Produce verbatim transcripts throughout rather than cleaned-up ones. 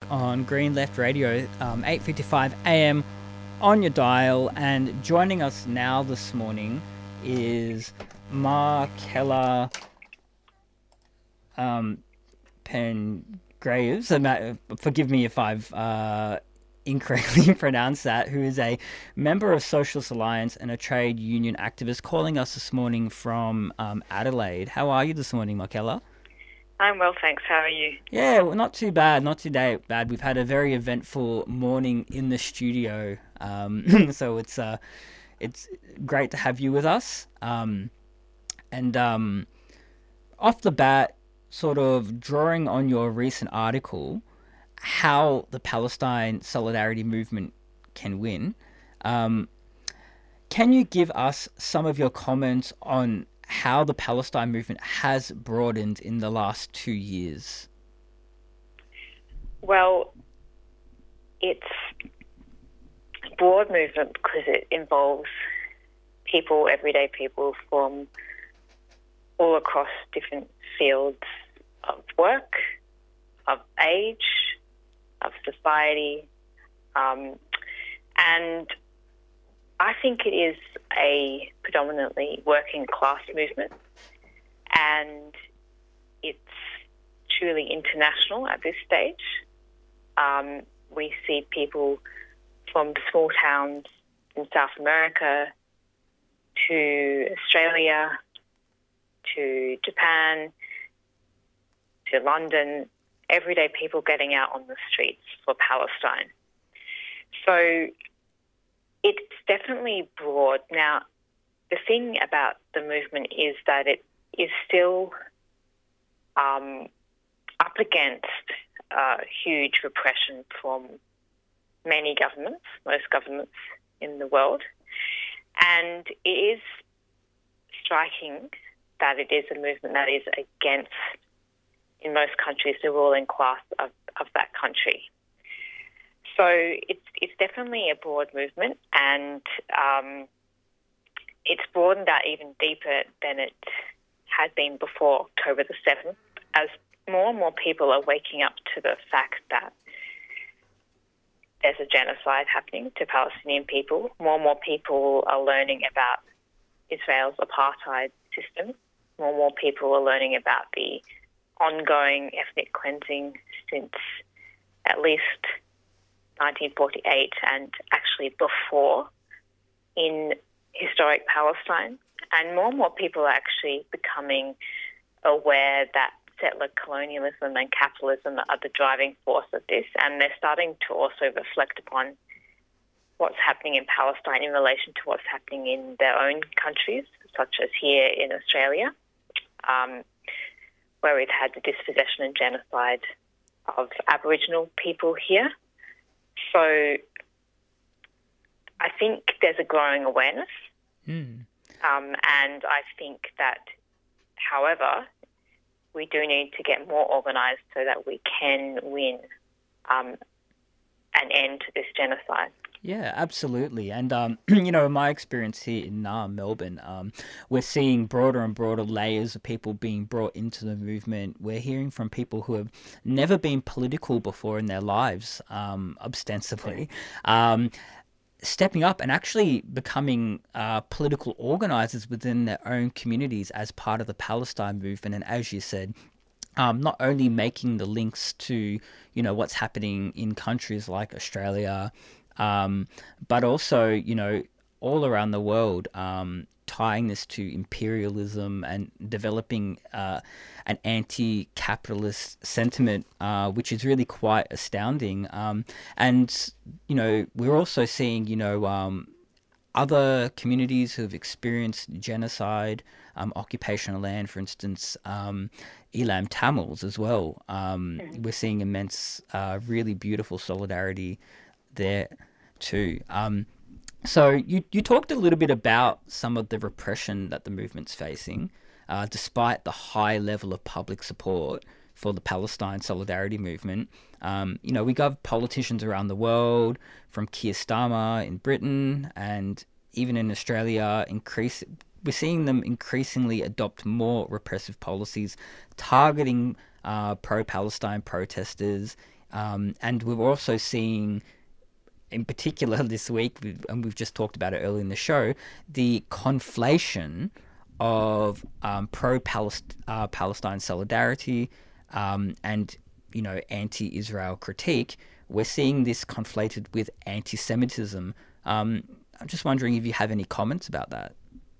on Green Left Radio, um, eight fifty-five a m on your dial. And joining us now this morning is Markella um, Pengraves. Uh, forgive me if I've uh, incorrectly pronounced that, who is a member of Socialist Alliance and a trade union activist, calling us this morning from um, Adelaide. How are you this morning, Markella? I'm well, thanks. How are you? Yeah, well, not too bad, not too da- bad. We've had a very eventful morning in the studio, um, so it's uh, it's great to have you with us. Um, and um, off the bat, sort of drawing on your recent article, how the Palestine Solidarity Movement can win, um, can you give us some of your comments on how the Palestine movement has broadened in the last two years? Well, it's a broad movement because it involves people, everyday people from all across different fields of work, of age, of society, um, and I think it is a predominantly working class movement, and it's truly international at this stage. Um, we see people from small towns in South America to Australia to Japan to London, everyday people getting out on the streets for Palestine. So it's definitely broad. Now, the thing about the movement is that it is still um, up against uh, huge repression from many governments, most governments in the world. And it is striking that it is a movement that is against, in most countries, the ruling class of, of that country. So it's it's definitely a broad movement, and um, it's broadened out even deeper than it had been before October the seventh, as more and more people are waking up to the fact that there's a genocide happening to Palestinian people. More and more people are learning about Israel's apartheid system. More and more people are learning about the ongoing ethnic cleansing since at least nineteen forty-eight and actually before in historic Palestine. And more and more people are actually becoming aware that settler colonialism and capitalism are the driving force of this, and they're starting to also reflect upon what's happening in Palestine in relation to what's happening in their own countries, such as here in Australia, um, where we've had the dispossession and genocide of Aboriginal people here. So I think there's a growing awareness, Mm. um, and I think that, however, we do need to get more organised so that we can win um, an end to this genocide. Yeah, absolutely. And, um, you know, in my experience here in uh, Melbourne, um, we're seeing broader and broader layers of people being brought into the movement. We're hearing from people who have never been political before in their lives, um, ostensibly, um, stepping up and actually becoming uh, political organisers within their own communities as part of the Palestine movement. And as you said, Um, not only making the links to, you know, what's happening in countries like Australia, um, but also, you know, all around the world, um, tying this to imperialism and developing uh, an anti-capitalist sentiment, uh, which is really quite astounding. Um, and, you know, we're also seeing, you know, um, other communities who have experienced genocide, um, occupational land, for instance, um, Elam Tamils as well. Um, Mm. we're seeing immense, uh, really beautiful solidarity there too. Um, so you, you talked a little bit about some of the repression that the movement's facing, uh, despite the high level of public support for the Palestine Solidarity Movement. Um, you know, we got politicians around the world, from Keir Starmer in Britain and even in Australia, increase. We're seeing them increasingly adopt more repressive policies, targeting uh, pro-Palestine protesters, Um, and we're also seeing, in particular this week, and we've just talked about it earlier in the show, the conflation of um, pro-Palestine uh, Palestine solidarity um, and, you know, anti-Israel critique. We're seeing this conflated with anti-Semitism. Um, I'm just wondering if you have any comments about that.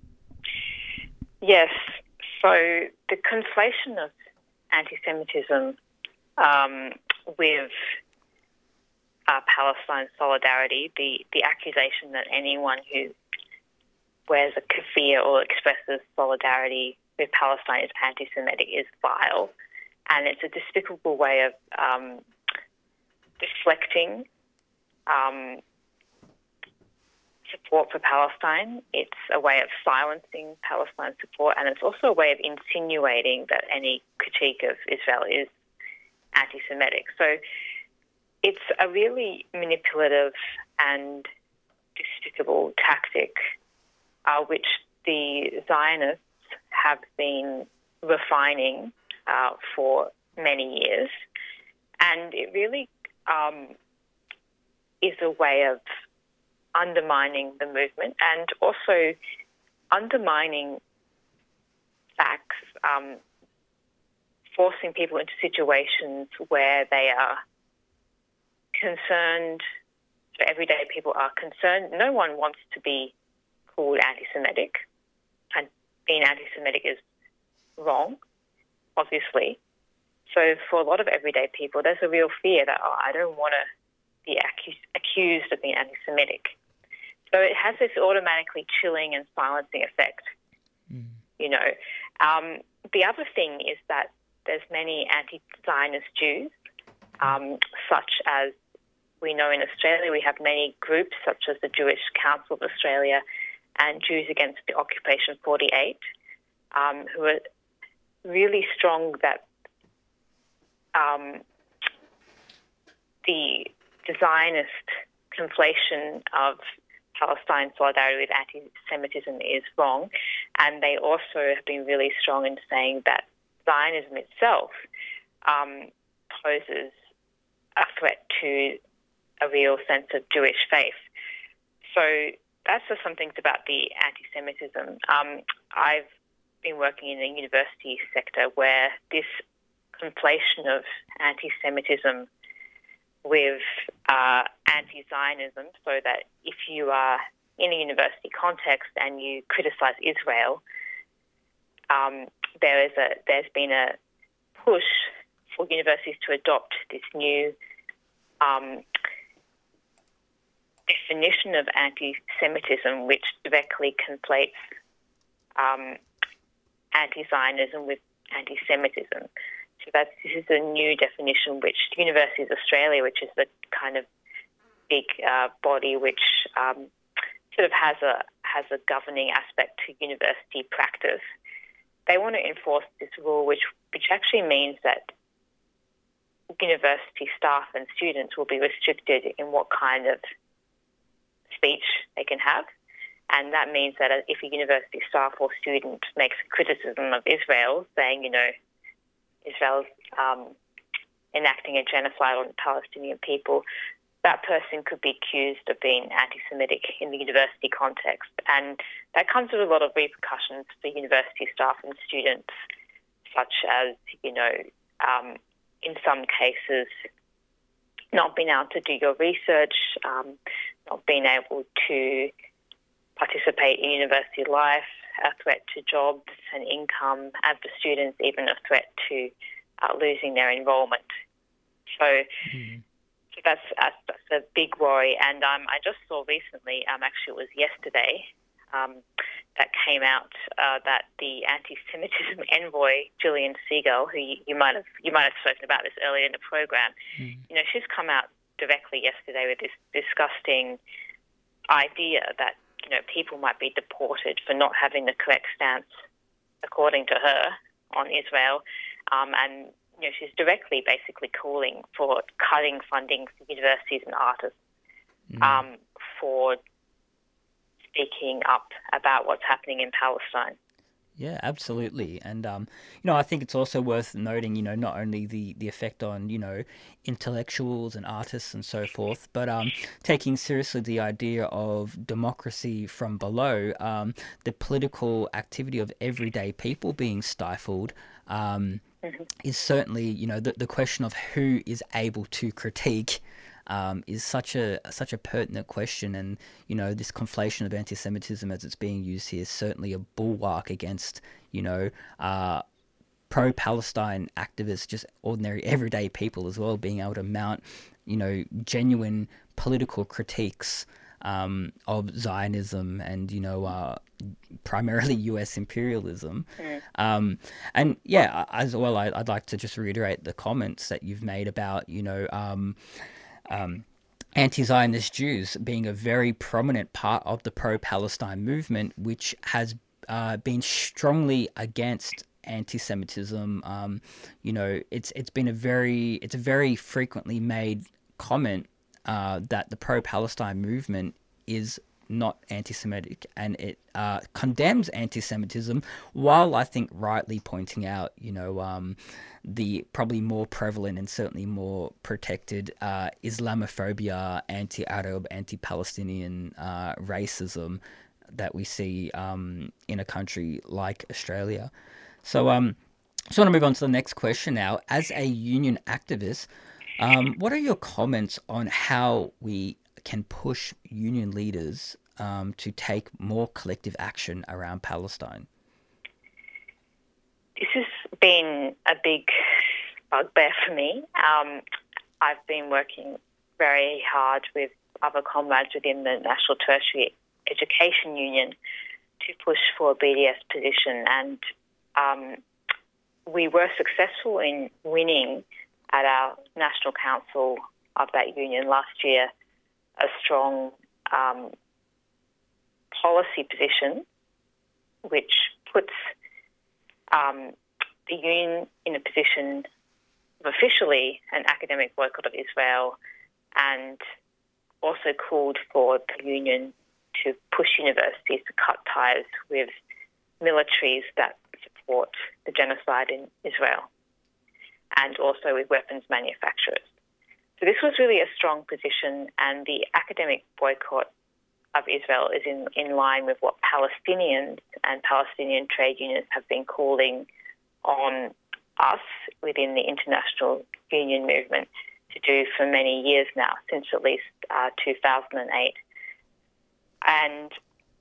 Yes. So the conflation of anti-Semitism um, with uh, Palestine solidarity, the, the accusation that anyone who wears a keffiyeh or expresses solidarity with Palestine is anti-Semitic is vile. And it's a despicable way of um, deflecting um, support for Palestine. It's a way of silencing Palestine support, and it's also a way of insinuating that any critique of Israel is anti-Semitic. So it's a really manipulative and despicable tactic, uh, which the Zionists have been refining uh, for many years. And it really um, is a way of undermining the movement and also undermining facts, um, forcing people into situations where they are concerned, so everyday people are concerned. No one wants to be called anti-Semitic, and being anti-Semitic is wrong, obviously. So for a lot of everyday people, there's a real fear that, oh, I don't want to be accused, accused of being anti-Semitic. So it has this automatically chilling and silencing effect, mm. you know. Um, the other thing is that there's many anti-Zionist Jews, um, such as we know in Australia. We have many groups such as the Jewish Council of Australia and Jews Against the Occupation forty-eight, um, who are really strong that um, the Zionist conflation of Palestine solidarity with anti-Semitism is wrong, and they also have been really strong in saying that Zionism itself um, poses a threat to a real sense of Jewish faith. So that's just some things about the anti-Semitism. Um, I've been working in the university sector where this conflation of anti-Semitism with uh, anti-Zionism, so that if you are in a university context and you criticise Israel, um, there is a there's been a push for universities to adopt this new um, definition of anti-Semitism, which directly conflates um, anti-Zionism with anti-Semitism. So that's, this is a new definition which Universities Australia, which is the kind of big uh, body which um, sort of has a has a governing aspect to university practice, they want to enforce this rule, which which actually means that university staff and students will be restricted in what kind of speech they can have. And that means that if a university staff or student makes a criticism of Israel, saying, you know, Israel's um, enacting a genocide on the Palestinian people, that person could be accused of being anti-Semitic in the university context. And that comes with a lot of repercussions for university staff and students, such as, you know, um, in some cases, not being able to do your research, um, not being able to participate in university life, a threat to jobs and income, and for students, even a threat to uh, losing their enrolment. So, mm. so that's, uh, that's a big worry. And um, I just saw recently, um, actually it was yesterday, um, that came out uh, that the anti-Semitism envoy, Gillian Segal, who you, you might have you might have spoken about this earlier in the program, mm. you know, she's come out directly yesterday with this disgusting idea that, you know, people might be deported for not having the correct stance, according to her, on Israel. Um, and, you know, she's directly basically calling for cutting funding for universities and artists mm. um, for speaking up about what's happening in Palestine. Yeah, absolutely. And, um, you know, I think it's also worth noting, you know, not only the, the effect on, you know, intellectuals and artists and so forth, but um, taking seriously the idea of democracy from below, um, the political activity of everyday people being stifled. Um, Hmm. is certainly, you know, the, the question of who is able to critique um, is such a such a pertinent question, and you know, this conflation of anti-Semitism as it's being used here is certainly a bulwark against, you know, uh, pro-Palestine activists, just ordinary everyday people as well, being able to mount, you know, genuine political critiques um, of Zionism and, you know, uh, primarily U S imperialism. Mm. Um, and yeah, as well, I, I'd like to just reiterate the comments that you've made about, you know, um, um, anti-Zionist Jews being a very prominent part of the pro-Palestine movement, which has uh, been strongly against anti-Semitism. Um, you know, it's it's been a very it's a very frequently made comment uh, that the pro-Palestine movement is not anti-Semitic, and it uh, condemns anti-Semitism, while I think rightly pointing out, you know, um, the probably more prevalent and certainly more protected uh, Islamophobia, anti-Arab, anti-Palestinian uh, racism that we see um, in a country like Australia. So, um, just want to move on to the next question now. As a union activist, um, what are your comments on how we can push union leaders um, to take more collective action around Palestine? This has been a big bugbear for me. Um, I've been working very hard with other comrades within the National Tertiary Education Union to push for a B D S position, and um, we were successful in winning at our National Council of that union last year a strong um, policy position which puts um, the union in a position of officially an academic boycott of Israel, and also called for the union to push universities to cut ties with militaries that support the genocide in Israel, and also with weapons manufacturers. So this was really a strong position, and the academic boycott of Israel is in, in line with what Palestinians and Palestinian trade unions have been calling on us within the international union movement to do for many years now, since at least uh, two thousand eight. And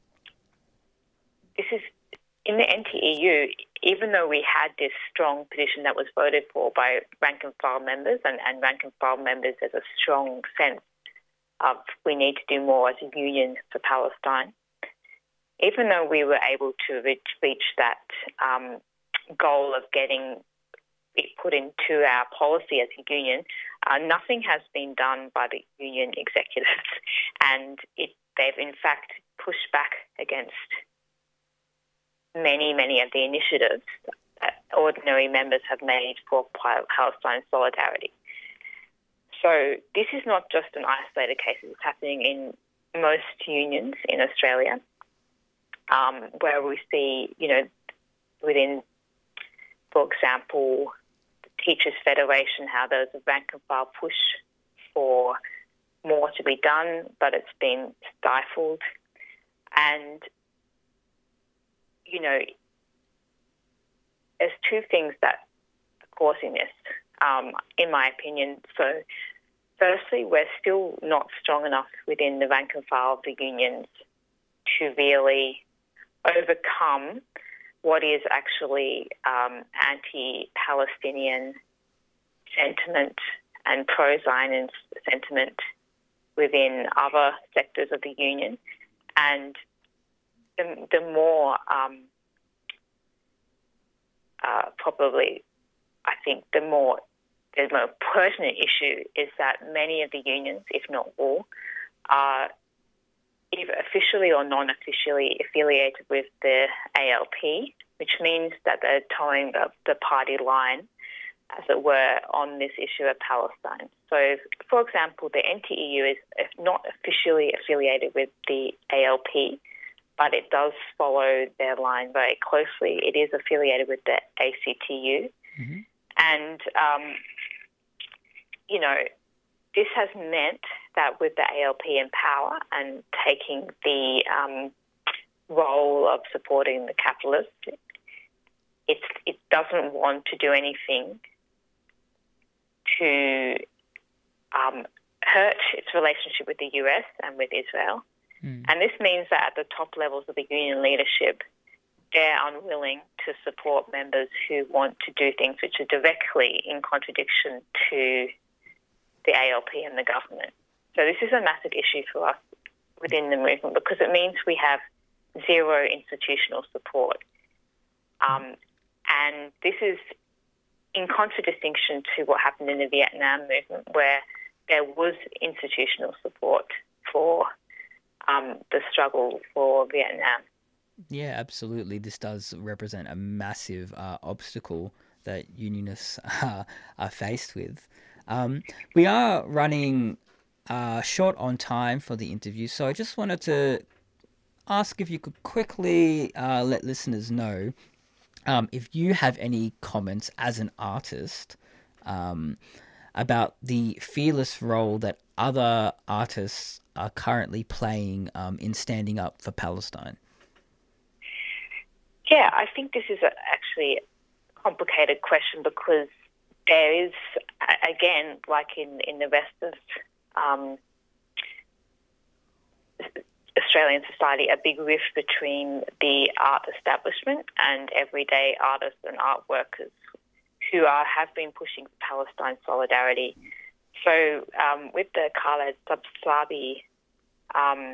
this is, in the N T E U, even though we had this strong position that was voted for by rank and file members, and, and rank and file members, there's a strong sense of we need to do more as a union for Palestine. Even though we were able to reach, reach that um, goal of getting it put into our policy as a union, uh, nothing has been done by the union executives, and it, they've in fact pushed back against many, many of the initiatives that ordinary members have made for Palestine solidarity. So this is not just an isolated case. It's happening in most unions in Australia, um, where we see, you know, within, for example, the Teachers Federation, how there's a rank and file push for more to be done, but it's been stifled. And, you know, there's two things that are causing this, um, in my opinion. So, firstly, we're still not strong enough within the rank and file of the unions to really overcome what is actually um, anti-Palestinian sentiment and pro-Zionist sentiment within other sectors of the union. And the, the more um, uh, probably, I think, the more the more pertinent issue is that many of the unions, if not all, are either officially or non-officially affiliated with the A L P, which means that they're towing the, the party line, as it were, on this issue of Palestine. So, for example, the N T E U is not officially affiliated with the A L P, but it does follow their line very closely. It is affiliated with the A C T U. Mm-hmm. And, um, you know, this has meant that with the A L P in power and taking the um, role of supporting the capitalists, it, it doesn't want to do anything to um, hurt its relationship with the U S and with Israel. Mm. And this means that at the top levels of the union leadership, they're unwilling to support members who want to do things which are directly in contradiction to the A L P and the government. So this is a massive issue for us within the movement because it means we have zero institutional support. Um, and this is in contradistinction to what happened in the Vietnam movement, where there was institutional support for um, the struggle for Vietnam. Yeah, absolutely. This does represent a massive uh, obstacle that unionists uh, are faced with. Um, we are running uh, short on time for the interview, so I just wanted to ask if you could quickly uh, let listeners know um, if you have any comments as an artist um, about the fearless role that other artists are currently playing um, in standing up for Palestine. Yeah, I think this is a, actually a complicated question because there is, again, like in, in the rest of um, Australian society, a big rift between the art establishment and everyday artists and art workers who are, have been pushing Palestine solidarity. So um, with the Khaled Sabsabi um,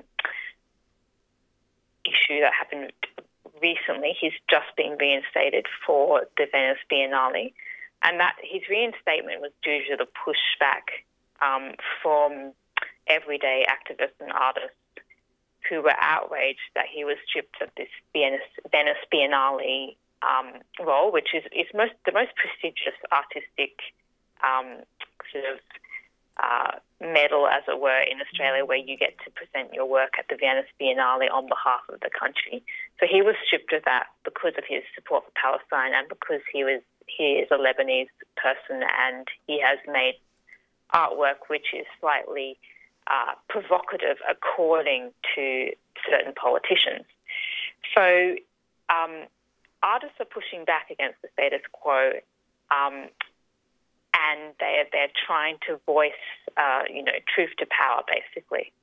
issue that happened recently, he's just been reinstated for the Venice Biennale, and that his reinstatement was due to the pushback um, from everyday activists and artists who were outraged that he was stripped of this Venice, Venice Biennale um, role, which is, is most the most prestigious artistic um, sort of uh, medal, as it were, in Australia, where you get to present your work at the Venice Biennale on behalf of the country. So he was stripped of that because of his support for Palestine and because he was he is a Lebanese person and he has made artwork which is slightly uh, provocative according to certain politicians. So um, artists are pushing back against the status quo um, and they're, they're trying to voice, uh, you know, truth to power, basically.